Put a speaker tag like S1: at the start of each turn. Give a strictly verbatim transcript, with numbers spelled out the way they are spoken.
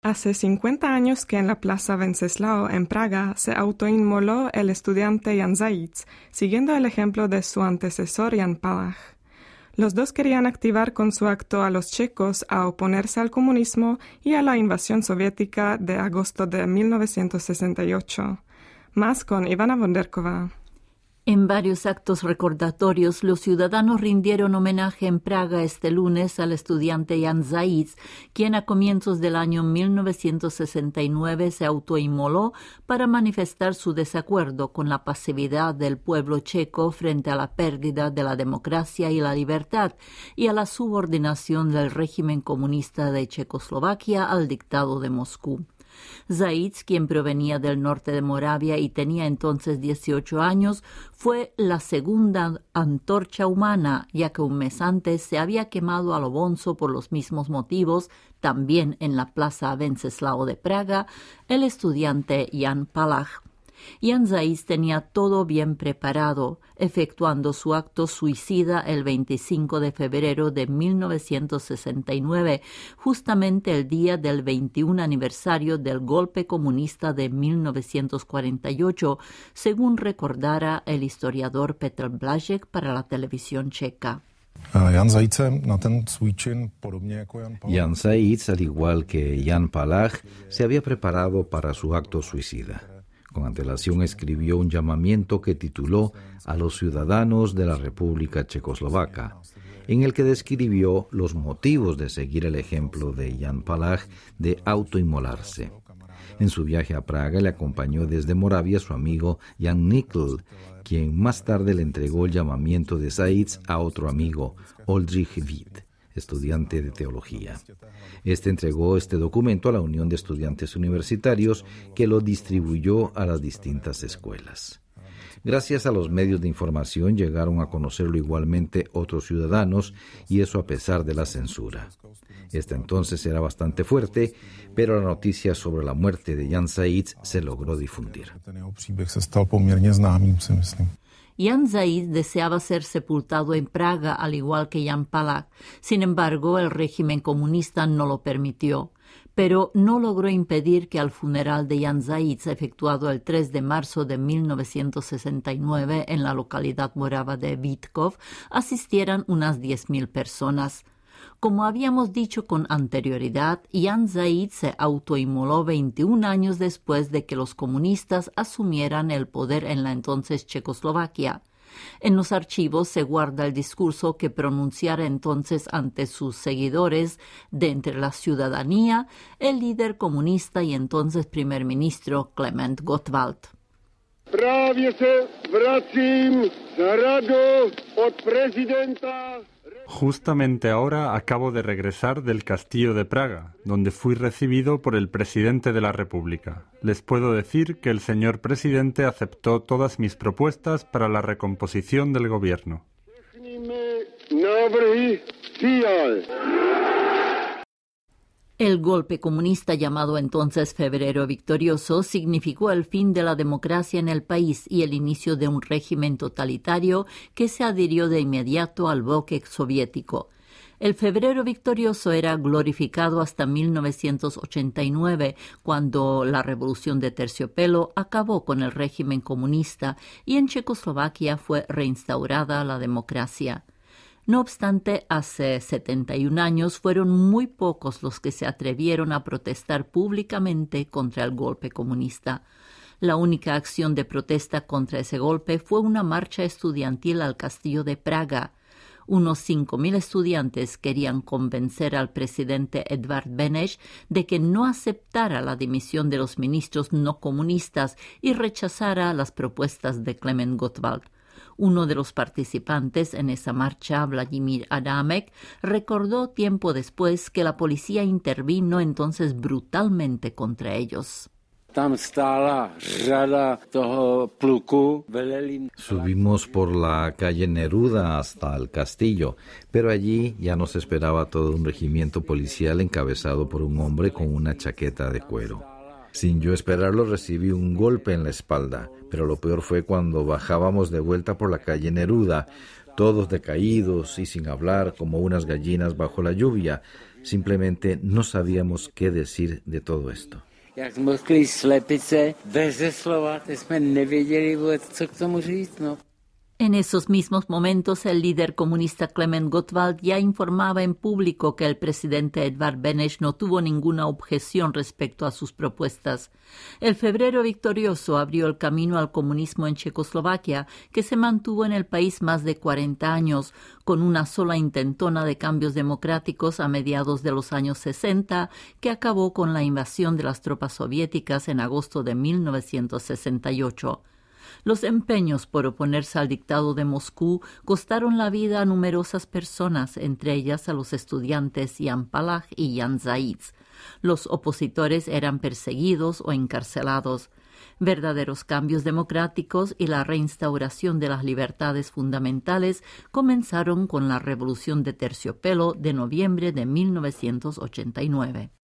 S1: Hace cincuenta años que en la Plaza Wenceslao, en Praga, se autoinmoló el estudiante Jan Zajíc, siguiendo el ejemplo de su antecesor Jan Palach. Los dos querían activar con su acto a los checos a oponerse al comunismo y a la invasión soviética de agosto de mil novecientos sesenta y ocho. Más con Ivana Vonderkova.
S2: En varios actos recordatorios, los ciudadanos rindieron homenaje en Praga este lunes al estudiante Jan Zajíc, quien a comienzos del año mil novecientos sesenta y nueve se autoinmoló para manifestar su desacuerdo con la pasividad del pueblo checo frente a la pérdida de la democracia y la libertad y a la subordinación del régimen comunista de Checoslovaquia al dictado de Moscú. Zajíc, quien provenía del norte de Moravia y tenía entonces dieciocho años, fue la segunda antorcha humana, ya que un mes antes se había quemado a lo bonzo por los mismos motivos, también en la Plaza Wenceslao de Praga, el estudiante Jan Palach. Jan Zajíc tenía todo bien preparado, efectuando su acto suicida el veinticinco de febrero de mil novecientos sesenta y nueve, justamente el día del veintiún aniversario del golpe comunista de mil novecientos cuarenta y ocho, según recordara el historiador Petr Blažek para la televisión checa.
S3: Jan Zajíc, al igual que Jan Palach, se había preparado para su acto suicida. Con antelación escribió un llamamiento que tituló A los ciudadanos de la República Checoslovaca, en el que describió los motivos de seguir el ejemplo de Jan Palach de autoinmolarse. En su viaje a Praga le acompañó desde Moravia su amigo Jan Nickel, quien más tarde le entregó el llamamiento de Zajíc a otro amigo, Oldřich Vít, estudiante de teología. Este entregó este documento a la Unión de Estudiantes Universitarios, que lo distribuyó a las distintas escuelas. Gracias a los medios de información llegaron a conocerlo igualmente otros ciudadanos, y eso a pesar de la censura. Esta entonces era bastante fuerte, pero la noticia sobre la muerte de Jan Zajíc se logró difundir.
S2: Jan Zajíc deseaba ser sepultado en Praga, al igual que Jan Palach. Sin embargo, el régimen comunista no lo permitió, pero no logró impedir que al funeral de Jan Zajíc, efectuado el tres de marzo de mil novecientos sesenta y nueve en la localidad morava de Vítkov, asistieran unas diez mil personas. Como habíamos dicho con anterioridad, Jan Zajíc se autoinmoló veintiún años después de que los comunistas asumieran el poder en la entonces Checoslovaquia. En los archivos se guarda el discurso que pronunciara entonces ante sus seguidores de entre la ciudadanía el líder comunista y entonces primer ministro Klement Gottwald.
S4: Právě se vracím za radu od prezidenta.
S5: Justamente ahora acabo de regresar del Castillo de Praga, donde fui recibido por el presidente de la República. Les puedo decir que el señor presidente aceptó todas mis propuestas para la recomposición del gobierno.
S2: El golpe comunista, llamado entonces Febrero Victorioso, significó el fin de la democracia en el país y el inicio de un régimen totalitario que se adhirió de inmediato al bloque soviético. El Febrero Victorioso era glorificado hasta mil novecientos ochenta y nueve, cuando la Revolución de Terciopelo acabó con el régimen comunista y en Checoslovaquia fue reinstaurada la democracia. No obstante, hace setenta y un años fueron muy pocos los que se atrevieron a protestar públicamente contra el golpe comunista. La única acción de protesta contra ese golpe fue una marcha estudiantil al Castillo de Praga. Unos cinco mil estudiantes querían convencer al presidente Edvard Beneš de que no aceptara la dimisión de los ministros no comunistas y rechazara las propuestas de Klement Gottwald. Uno de los participantes en esa marcha, Vladimír Adamek, recordó tiempo después que la policía intervino entonces brutalmente contra ellos.
S3: Subimos por la calle Neruda hasta el castillo, pero allí ya nos esperaba todo un regimiento policial encabezado por un hombre con una chaqueta de cuero. Sin yo esperarlo, recibí un golpe en la espalda, pero lo peor fue cuando bajábamos de vuelta por la calle Neruda, todos decaídos y sin hablar como unas gallinas bajo la lluvia. Simplemente no sabíamos qué decir de todo esto.
S6: Jak mlkli slepice, beze slova, teď jsme nevěděli vůbec, co k tomu říct, no.
S2: En esos mismos momentos, el líder comunista Clement Gottwald ya informaba en público que el presidente Edvard Beneš no tuvo ninguna objeción respecto a sus propuestas. El febrero victorioso abrió el camino al comunismo en Checoslovaquia, que se mantuvo en el país más de cuarenta años, con una sola intentona de cambios democráticos a mediados de los años sesenta, que acabó con la invasión de las tropas soviéticas en agosto de mil novecientos sesenta y ocho. Los empeños por oponerse al dictado de Moscú costaron la vida a numerosas personas, entre ellas a los estudiantes Jan Palach y Jan Zajíc. Los opositores eran perseguidos o encarcelados. Verdaderos cambios democráticos y la reinstauración de las libertades fundamentales comenzaron con la Revolución de Terciopelo de noviembre de mil novecientos ochenta y nueve.